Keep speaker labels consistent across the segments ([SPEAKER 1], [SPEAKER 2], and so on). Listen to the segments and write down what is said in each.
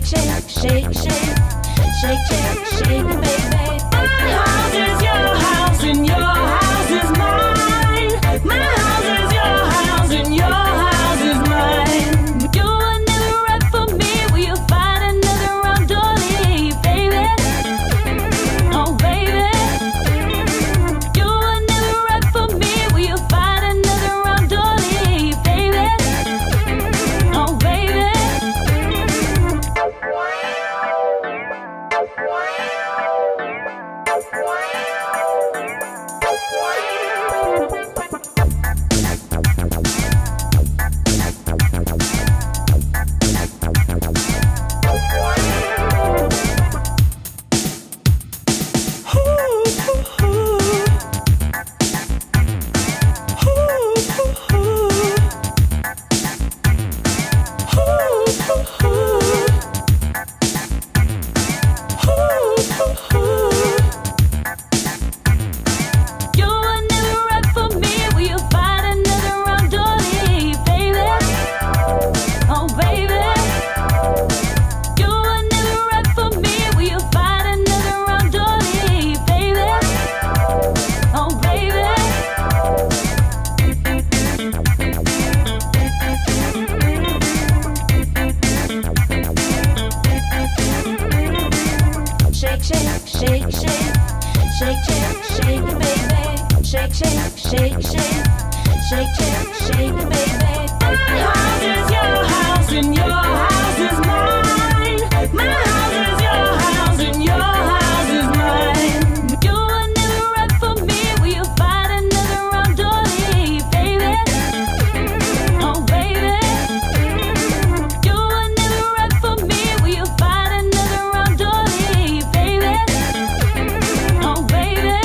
[SPEAKER 1] shake, shake, shake, shake, shake, shake, baby. My house is your house and your house is mine. My house is your house and your house is mine. You were never right for me. Will you find another round dolly, baby? Oh, baby. You were never right for me. Will you find another round dolly, baby? Oh, baby. Shake, shake, shake, shake, shake, shake, baby. Shake, shake, shake, shake, shake, shake, shake, baby. My house is your house and your house is mine. My house is your house and your house is mine. You were never right for me. Will you find another round dolly, baby? Oh, baby. You were never right for me. Will you find another round dolly, baby? Oh, baby.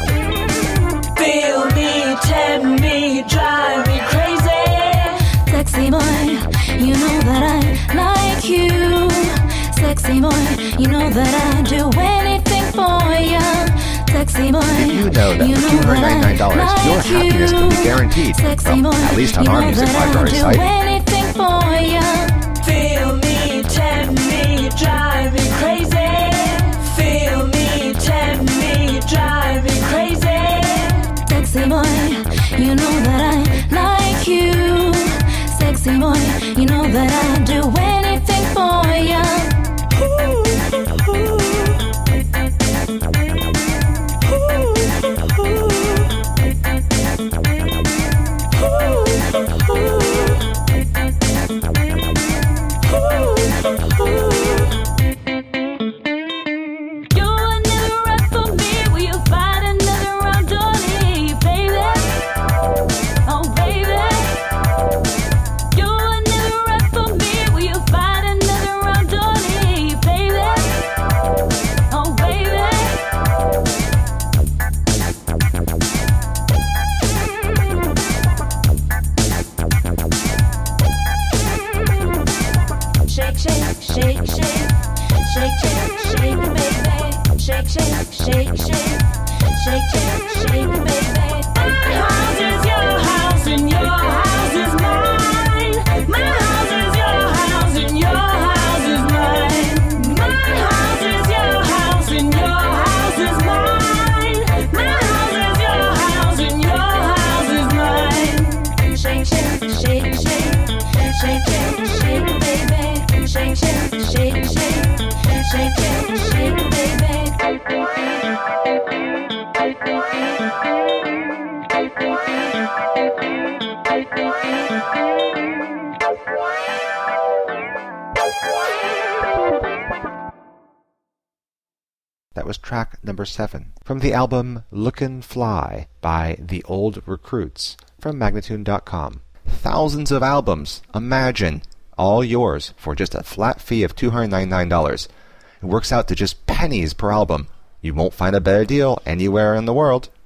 [SPEAKER 1] Feel me, tempt me, drive me crazy. Sexy boy, you know that I like you. Sexy boy, you know that I do anything for you. Sexy boy,
[SPEAKER 2] Did you know that for $299 your happiness can be guaranteed?
[SPEAKER 1] Sexy boy,
[SPEAKER 2] at least on our music library
[SPEAKER 1] do
[SPEAKER 2] site.
[SPEAKER 1] anything for you. Feel me, tempt me, drive me crazy. Feel me, tempt me, drive me crazy. Sexy boy, you know that I like you. Sexy boy, you know that I do anything for you. You were never right for me. Will you find another round dolly, baby? Oh, baby. You were never right for me. Will you find another round dolly, baby? Oh, baby. Shake, shake, shake, shake, shake, shake, shake, baby. Shake, shake, shake, shake, shake, shake, shake, baby. My house is your house and your house is mine. My house is your house and your house is mine. My house is your house and your house is mine. My house is your house and your house is mine. Shake, shake, shake, shake, shake, shake, shake, baby. Shake, shake, shake, shake, shake, shake, shake, baby.
[SPEAKER 2] That was track number 7 from the album Lookin' Fly by The Old Recruits from Magnatune.com. Thousands of albums, imagine, all yours for just a flat fee of $299. It works out to just pennies per album. You won't find a better deal anywhere in the world.